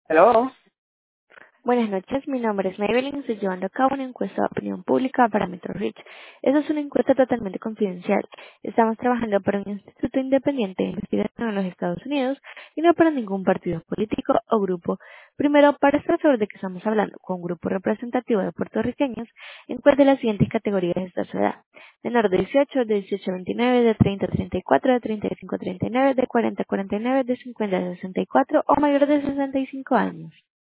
Hello. Buenas noches, mi nombre es Maybelline, estoy llevando a cabo una encuesta de opinión pública para MetroReach. Esta es una encuesta totalmente confidencial. Estamos trabajando para un instituto independiente de investigación en los Estados Unidos y no para ningún partido político o grupo. Primero, para estar seguro de que estamos hablando con un grupo representativo de puertorriqueños, encuentre las siguientes categorías de su edad: menor de 18, de 18 a 29, de 30 a 34, de 35 a 39, de 40 a 49, de 50 a 64 o mayor de 65 años.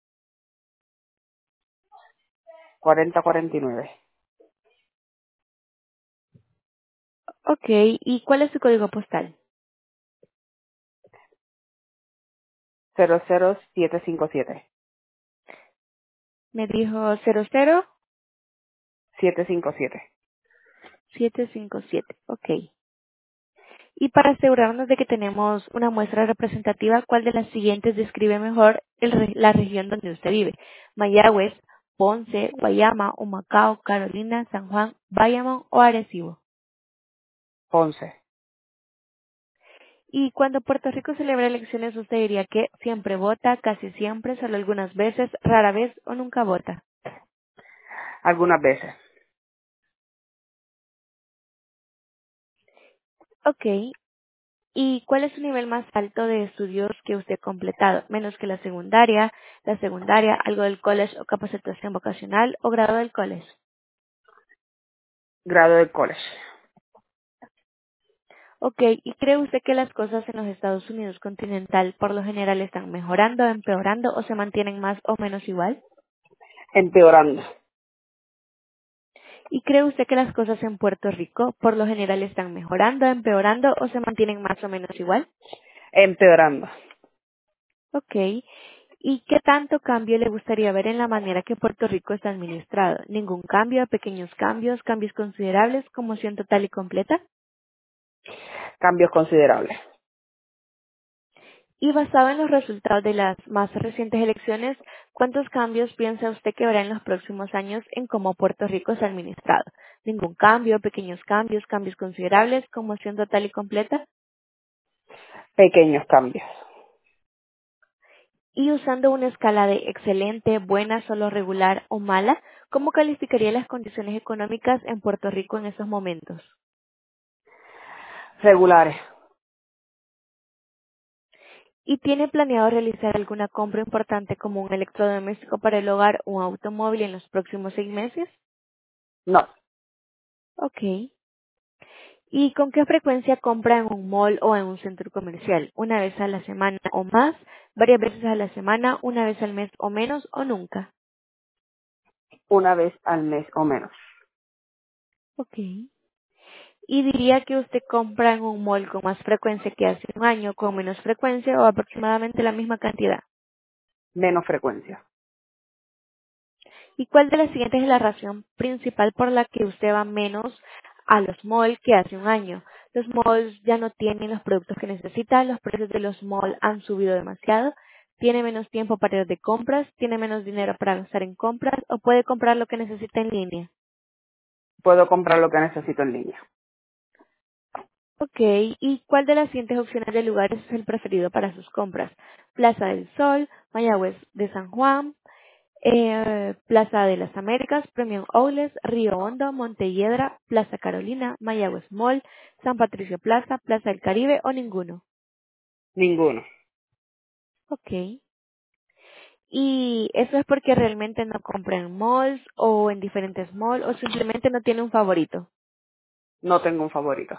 4049. Ok, ¿y cuál es su código postal? 00757. Me dijo 00757. 757. Ok. Y para asegurarnos de que tenemos una muestra representativa, ¿cuál de las siguientes describe mejor la región donde usted vive? Mayagüez, Ponce, Guayama, Humacao, Carolina, San Juan, Bayamón o Arecibo. 11. Y cuando Puerto Rico celebra elecciones, usted diría que siempre vota, casi siempre, solo algunas veces, rara vez o nunca vota. Algunas veces. Ok. ¿Y cuál es su nivel más alto de estudios que usted ha completado? Menos que la secundaria, algo del college o capacitación vocacional o grado del college. Grado de college. Ok, ¿y cree usted que las cosas en los Estados Unidos continental por lo general están mejorando, empeorando o se mantienen más o menos igual? Empeorando. ¿Y cree usted que las cosas en Puerto Rico por lo general están mejorando, empeorando o se mantienen más o menos igual? Empeorando. Ok. ¿Y qué tanto cambio le gustaría ver en la manera que Puerto Rico está administrado? ¿Ningún cambio, pequeños cambios, cambios considerables, conmoción total y completa? Cambios considerables. Y basado en los resultados de las más recientes elecciones, ¿cuántos cambios piensa usted que habrá en los próximos años en cómo Puerto Rico es administrado? ¿Ningún cambio, pequeños cambios, cambios considerables, conmoción total y completa? Pequeños cambios. Y usando una escala de excelente, buena, solo regular o mala, ¿cómo calificaría las condiciones económicas en Puerto Rico en estos momentos? Regulares. ¿Y tiene planeado realizar alguna compra importante como un electrodoméstico para el hogar o un automóvil en los próximos 6 meses? No. Ok. ¿Y con qué frecuencia compra en un mall o en un centro comercial? ¿Una vez a la semana o más? ¿Varias veces a la semana? ¿Una vez al mes o menos? ¿O nunca? Una vez al mes o menos. Ok. ¿Y diría que usted compra en un mall con más frecuencia que hace un año, con menos frecuencia o aproximadamente la misma cantidad? Menos frecuencia. ¿Y cuál de las siguientes es la razón principal por la que usted va menos a los malls que hace un año? Los malls ya no tienen los productos que necesita, los precios de los malls han subido demasiado, tiene menos tiempo para ir de compras, tiene menos dinero para gastar en compras o puede comprar lo que necesita en línea. Puedo comprar lo que necesito en línea. Ok, ¿y cuál de las siguientes opciones de lugares es el preferido para sus compras? Plaza del Sol, Mayagüez de San Juan, Plaza de las Américas, Premium Outlets, Río Hondo, Montelledra, Plaza Carolina, Mayagüez Mall, San Patricio Plaza, Plaza del Caribe o ninguno. Ninguno. Ok. ¿Y eso es porque realmente no compra en malls o en diferentes malls o simplemente no tiene un favorito? No tengo un favorito.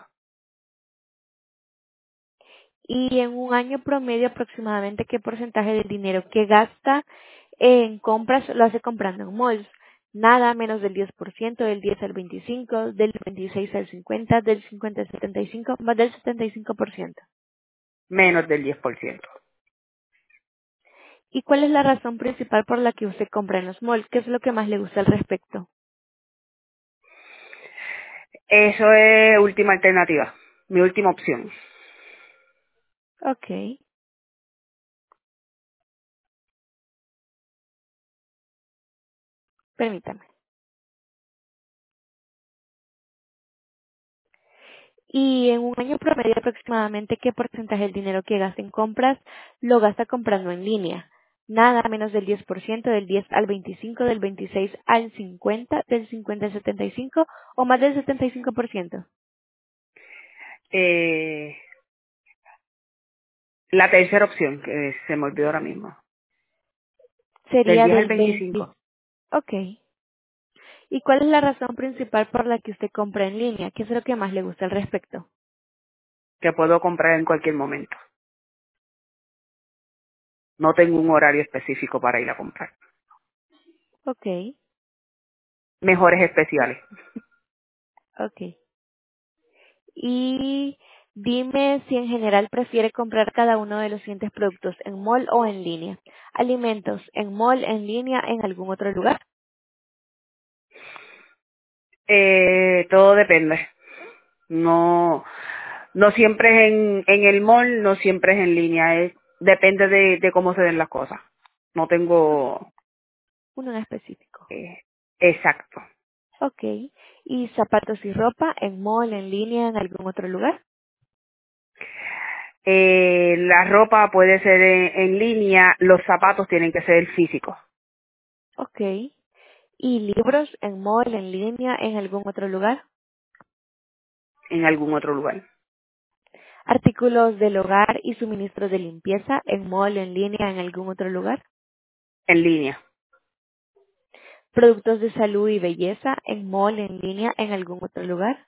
Y en un año promedio aproximadamente qué porcentaje del dinero que gasta en compras lo hace comprando en malls. Nada, menos del 10%, del 10 al 25, del 26 al 50, del 50 al 75, más del 75%. Menos del 10%. ¿Y cuál es la razón principal por la que usted compra en los malls? ¿Qué es lo que más le gusta al respecto? Eso es última alternativa. Mi última opción. Ok, permítame. Y en un año promedio aproximadamente qué porcentaje del dinero que gasta en compras lo gasta comprando en línea. Nada menos del 10%, del 10 al 25, del 26 al 50, del 50 al 75 o más del 75%. Eh, la tercera opción, que se me olvidó ahora mismo. Del Sería 10 al del 20. 25, Ok. ¿Y cuál es la razón principal por la que usted compra en línea? ¿Qué es lo que más le gusta al respecto? que puedo comprar en cualquier momento. No tengo un horario específico para ir a comprar. Ok, Mejores especiales. ok. Y dime si en general prefiere comprar cada uno de los siguientes productos en mall o en línea. Alimentos en mall, en línea, en algún otro lugar. Todo depende. No, no siempre es en el mall, no siempre es en línea. Depende de cómo se den las cosas. No tengo Uno en específico. eh, exacto. Ok. ¿Y zapatos y ropa en mall, en línea, en algún otro lugar? La ropa puede ser en línea, los zapatos tienen que ser físicos Ok. ¿Y libros en mall, en línea, en algún otro lugar? en algún otro lugar, Artículos del hogar y suministros de limpieza en mall, en línea, en algún otro lugar. en línea, Productos de salud y belleza en mall, en línea, en algún otro lugar.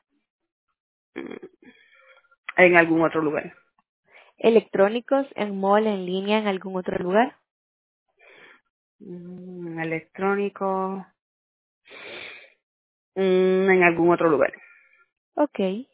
en algún otro lugar. Electrónicos en mall, en línea, en algún otro lugar. Electrónico, en algún otro lugar. Ok.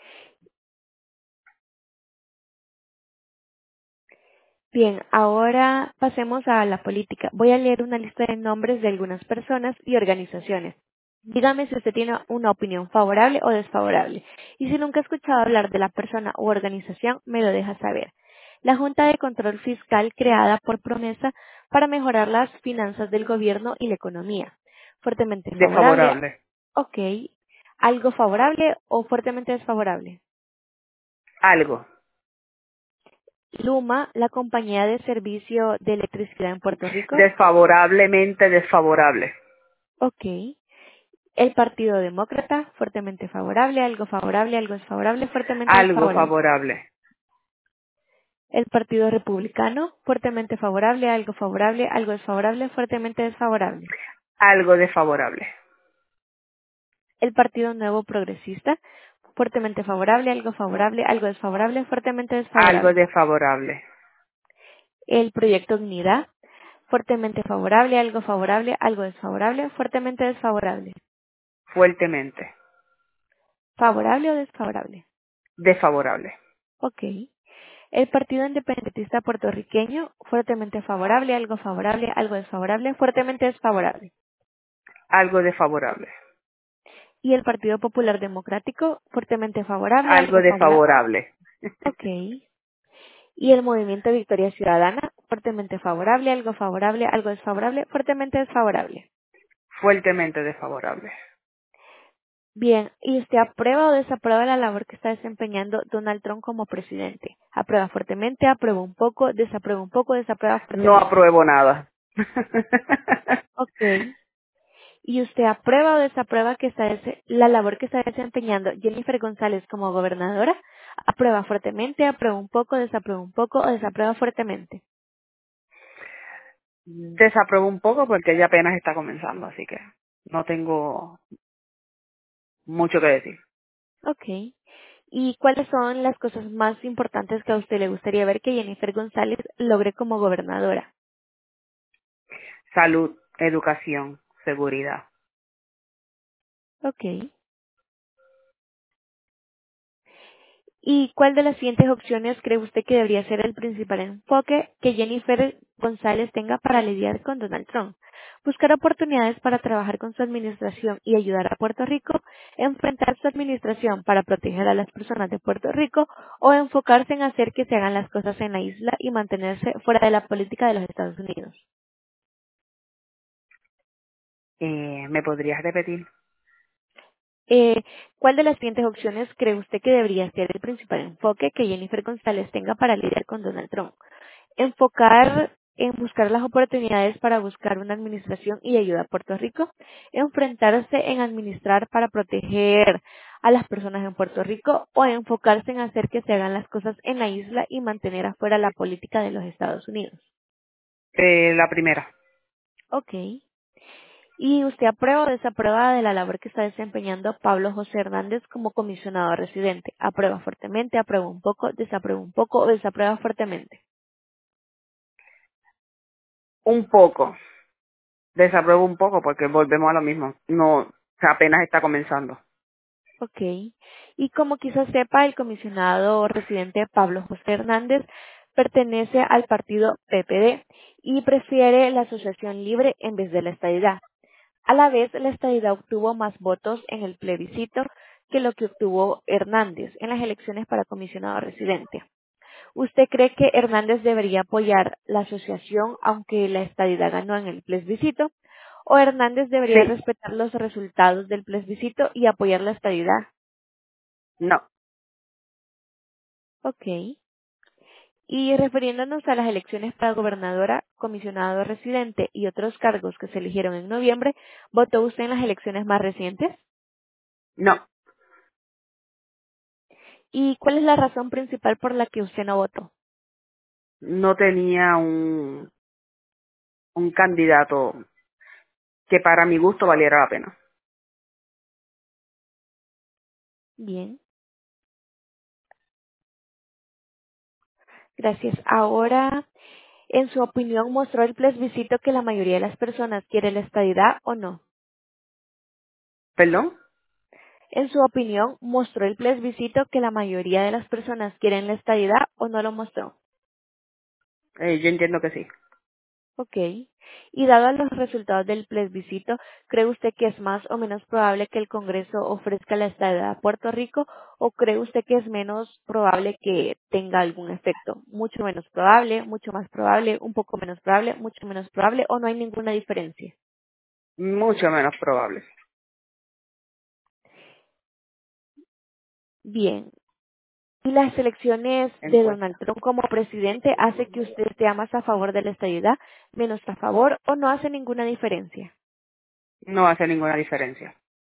Bien, ahora pasemos a la política. Voy a leer una lista de nombres de algunas personas y organizaciones. Dígame si usted tiene una opinión favorable o desfavorable. Y si nunca ha escuchado hablar de la persona u organización, me lo deja saber. La Junta de Control Fiscal creada por promesa para mejorar las finanzas del gobierno y la economía. Fuertemente favorable. Desfavorable. Ok. ¿Algo favorable o fuertemente desfavorable? Algo. Luma, la compañía de servicio de electricidad en Puerto Rico. Desfavorablemente desfavorable. Ok. El Partido Demócrata, fuertemente favorable, algo desfavorable, fuertemente Algo desfavorable. favorable. El Partido Republicano, fuertemente favorable, algo desfavorable, fuertemente desfavorable. Algo desfavorable. El Partido Nuevo Progresista, fuertemente favorable, algo desfavorable, fuertemente Algo desfavorable. desfavorable. El Proyecto Unidad, fuertemente favorable, algo desfavorable, fuertemente desfavorable. Fuertemente. ¿Favorable o desfavorable? Desfavorable. Ok. El Partido Independentista Puertorriqueño, fuertemente favorable, algo desfavorable, fuertemente desfavorable. Algo desfavorable. Y el Partido Popular Democrático, fuertemente favorable, Algo algo favorable. desfavorable. Ok. Y el Movimiento Victoria Ciudadana, fuertemente favorable, algo desfavorable, fuertemente desfavorable. Fuertemente desfavorable. Bien, ¿y usted aprueba o desaprueba la labor que está desempeñando Donald Trump como presidente? ¿Aprueba fuertemente, aprueba un poco, desaprueba No fuertemente? apruebo nada. Ok. ¿Y usted aprueba o desaprueba la labor que está desempeñando Jennifer González como gobernadora? ¿Aprueba fuertemente, aprueba un poco o desaprueba fuertemente? Desapruebo un poco porque ella apenas está comenzando, así que no tengo mucho que decir. Ok. ¿Y cuáles son las cosas más importantes que a usted le gustaría ver que Jennifer González logre como gobernadora? Salud, educación, seguridad. Ok. ¿Y cuál de las siguientes opciones cree usted que debería ser el principal enfoque que Jennifer González tenga para lidiar con Donald Trump? Buscar oportunidades para trabajar con su administración y ayudar a Puerto Rico, enfrentar su administración para proteger a las personas de Puerto Rico o enfocarse en hacer que se hagan las cosas en la isla y mantenerse fuera de la política de los Estados Unidos. ¿Me podrías repetir? Eh, ¿Cuál de las siguientes opciones cree usted que debería ser el principal enfoque que Jennifer González tenga para lidiar con Donald Trump? Enfocar en buscar las oportunidades para buscar una administración y ayuda a Puerto Rico, enfrentarse en administrar para proteger a las personas en Puerto Rico o enfocarse en hacer que se hagan las cosas en la isla y mantener afuera la política de los Estados Unidos. La primera. Ok. ¿Y usted aprueba o desaprueba de la labor que está desempeñando Pablo José Hernández como comisionado residente? ¿Aprueba fuertemente, aprueba un poco, desaprueba un poco o desaprueba fuertemente? Un poco. Desapruebo un poco porque volvemos a lo mismo. No, apenas está comenzando. Ok. Y como quizás sepa, el comisionado residente Pablo José Hernández pertenece al partido PPD y prefiere la asociación libre en vez de la estadidad. A la vez, la estadidad obtuvo más votos en el plebiscito que lo que obtuvo Hernández en las elecciones para comisionado residente. ¿Usted cree que Hernández debería apoyar la asociación aunque la estadidad ganó en el plebiscito? ¿O Hernández debería Sí, respetar los resultados del plebiscito y apoyar la estadidad? no. Ok. Y refiriéndonos a las elecciones para gobernadora, comisionado residente y otros cargos que se eligieron en noviembre, ¿votó usted en las elecciones más recientes? No. ¿Y cuál es la razón principal por la que usted no votó? No tenía un candidato que para mi gusto valiera la pena. Bien, gracias. Ahora, en su opinión, ¿mostró el plebiscito que la mayoría de las personas quiere la estadidad o no? ¿Perdón? En su opinión, ¿mostró el plebiscito que la mayoría de las personas quieren la estadidad o no lo mostró? Yo entiendo que sí. Ok. Y dado los resultados del plebiscito, ¿cree usted que es más o menos probable que el Congreso ofrezca la estadidad a Puerto Rico o cree usted que es menos probable que tenga algún efecto? ¿Mucho menos probable, mucho más probable, un poco menos probable, mucho menos probable o no hay ninguna diferencia? Mucho menos probable. Bien. ¿Y las elecciones de Encuesta. Donald Trump como presidente hace que usted esté más a favor de la estadidad, menos a favor o no hace ninguna diferencia? No hace ninguna diferencia.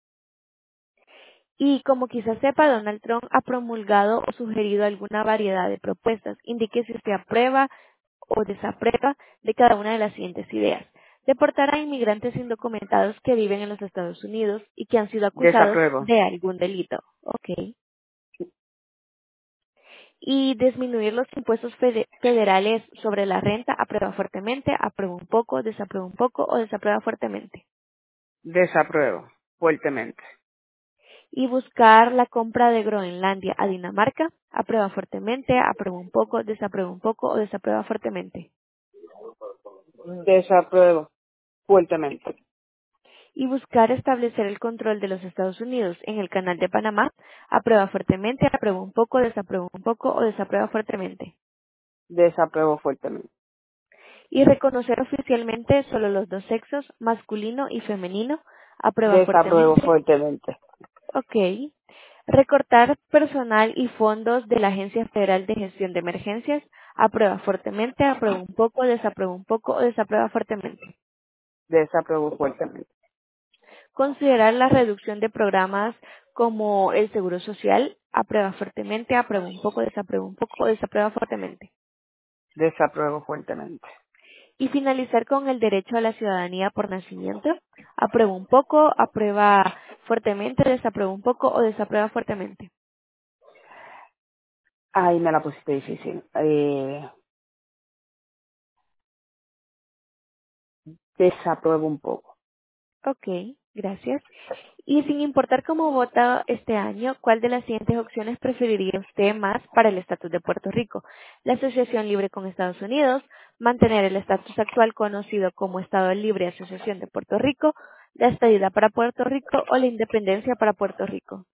Y como quizás sepa, Donald Trump ha promulgado o sugerido alguna variedad de propuestas. Indique si usted aprueba o desaprueba de cada una de las siguientes ideas. Deportar a inmigrantes indocumentados que viven en los Estados Unidos y que han sido acusados Desapruebo. de algún delito. Ok. Y disminuir los impuestos federales sobre la renta. Aprueba fuertemente, aprueba un poco, desaprueba un poco o desaprueba fuertemente. Desapruebo. Fuertemente. Y buscar la compra de Groenlandia a Dinamarca, aprueba fuertemente, aprueba un poco o desaprueba fuertemente. Desapruebo. Fuertemente. Y buscar establecer el control de los Estados Unidos en el canal de Panamá, aprueba fuertemente, aprueba un poco o desaprueba fuertemente. Desapruebo fuertemente. Y reconocer oficialmente solo los dos sexos, masculino y femenino, aprueba Desapruebo fuertemente. fuertemente. Ok. Recortar personal y fondos de la Agencia Federal de Gestión de Emergencias. Aprueba fuertemente, aprueba un poco o desaprueba fuertemente. Desapruebo fuertemente. Considerar la reducción de programas como el Seguro Social. Aprueba fuertemente, aprueba un poco o desaprueba fuertemente. Desapruebo fuertemente. Y finalizar con el derecho a la ciudadanía por nacimiento. Aprueba un poco, aprueba fuertemente, desaprueba un poco o desaprueba fuertemente. Ay, me la pusiste difícil. Desapruebo un poco. Ok, gracias. Y sin importar cómo vota este año, ¿cuál de las siguientes opciones preferiría usted más para el estatus de Puerto Rico? La asociación libre con Estados Unidos, mantener el estatus actual conocido como Estado Libre Asociación de Puerto Rico, la estadidad para Puerto Rico o la independencia para Puerto Rico.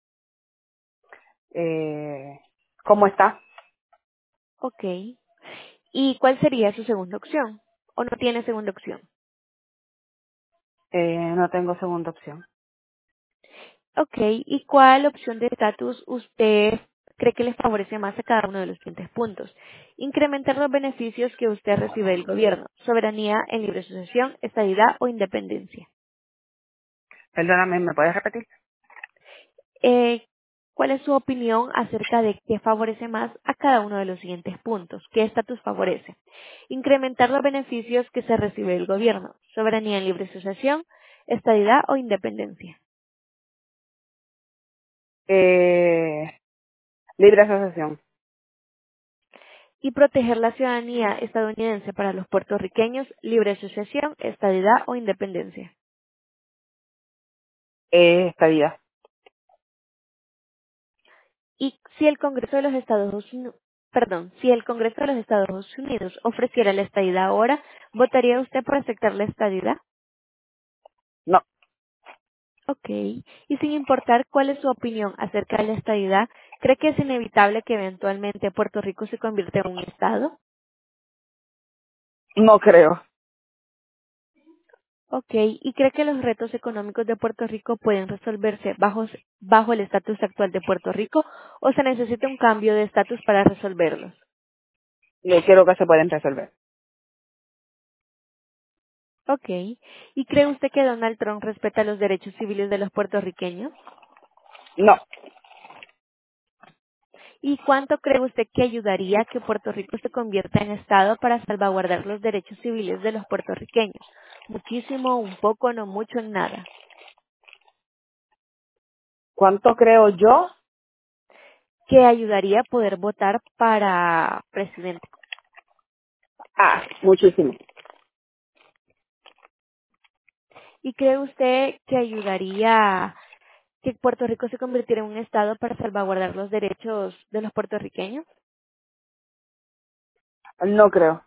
¿Cómo está? Ok. ¿Y cuál sería su segunda opción? ¿O no tiene segunda opción? No tengo segunda opción. Ok. ¿Y cuál opción de estatus usted cree que les favorece más a cada uno de los siguientes puntos? Incrementar los beneficios que usted recibe del gobierno, soberanía en libre asociación, estabilidad o independencia. Perdóname, ¿me puedes repetir? Eh, ¿Cuál es su opinión acerca de qué favorece más a cada uno de los siguientes puntos? ¿Qué estatus favorece? Incrementar los beneficios que se recibe del gobierno, soberanía en libre asociación, estabilidad o independencia. Libre asociación. Y proteger la ciudadanía estadounidense para los puertorriqueños, libre asociación, estabilidad o independencia. Estadía. Y si el Congreso de los Estados Unidos, si el Congreso de los Estados Unidos ofreciera la estadidad ahora, ¿votaría usted por aceptar la estadidad? No, Ok. Y sin importar cuál es su opinión acerca de la estadidad, ¿cree que es inevitable que eventualmente Puerto Rico se convierta en un estado? no creo. Ok. ¿Y cree que los retos económicos de Puerto Rico pueden resolverse bajo el estatus actual de Puerto Rico o se necesita un cambio de estatus para resolverlos? Yo creo que se pueden resolver. Ok. ¿Y cree usted que Donald Trump respeta los derechos civiles de los puertorriqueños? No, ¿Y cuánto cree usted que ayudaría a que Puerto Rico se convierta en Estado para salvaguardar los derechos civiles de los puertorriqueños? Muchísimo, un poco, no mucho, en nada. ¿cuánto creo yo? ¿Qué ayudaría a poder votar para presidente? Muchísimo. ¿Y cree usted que ayudaría a que Puerto Rico se convirtiera en un Estado para salvaguardar los derechos de los puertorriqueños? No creo.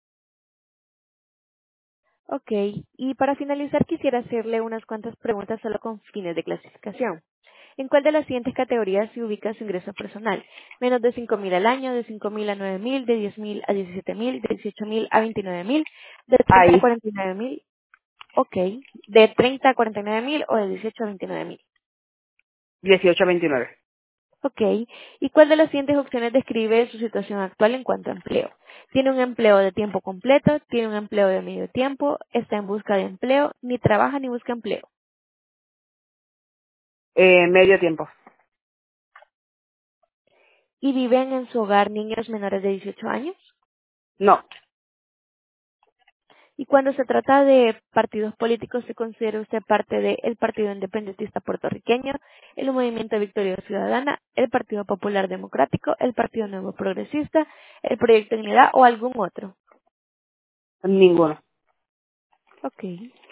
Ok. Y para finalizar quisiera hacerle unas cuantas preguntas solo con fines de clasificación. ¿En cuál de las siguientes categorías se ubica su ingreso personal? Menos de 5.000 al año, de 5.000 a 9.000, de 10.000 a 17.000, de 18.000 a 29.000, de 30 a Ahí, 49.000, ok, de 30 a 49.000 o de 18 a 29.000. 18-29. Ok. ¿Y cuál de las siguientes opciones describe su situación actual en cuanto a empleo? ¿Tiene un empleo de tiempo completo? ¿Tiene un empleo de medio tiempo? ¿Está en busca de empleo? ¿Ni trabaja ni busca empleo? Medio tiempo. ¿Y viven en su hogar niños menores de 18 años? No, Y cuando se trata de partidos políticos, ¿se considera usted parte del Partido Independentista Puertorriqueño, el Movimiento Victoria Ciudadana, el Partido Popular Democrático, el Partido Nuevo Progresista, el Proyecto de Unidad o algún otro? ninguno. Ok.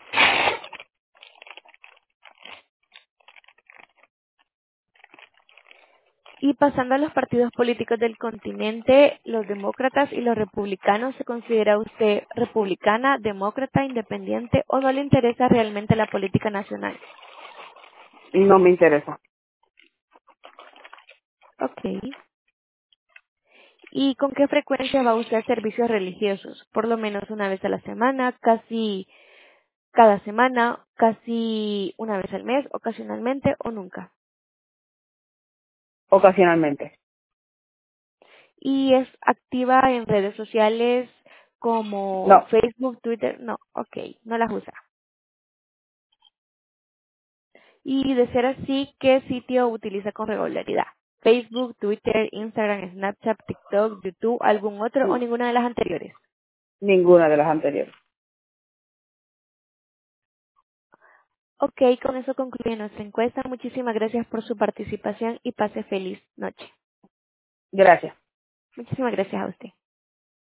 Y pasando a los partidos políticos del continente, los demócratas y los republicanos, ¿se considera usted republicana, demócrata, independiente o no le interesa realmente la política nacional? No me interesa. Ok. ¿Y con qué frecuencia va usted a servicios religiosos? Por lo menos una vez a la semana, casi cada semana, casi una vez al mes, ocasionalmente o nunca. Ocasionalmente. ¿Y es activa en redes sociales como No, Facebook, Twitter? No, ok, no las usa. Y de ser así, ¿qué sitio utiliza con regularidad? Facebook, Twitter, Instagram, Snapchat, TikTok, YouTube, algún otro o ninguna de las anteriores. ninguna de las anteriores. Ok, con eso concluye nuestra encuesta. Muchísimas gracias por su participación y pase feliz noche. Gracias. Muchísimas gracias a usted.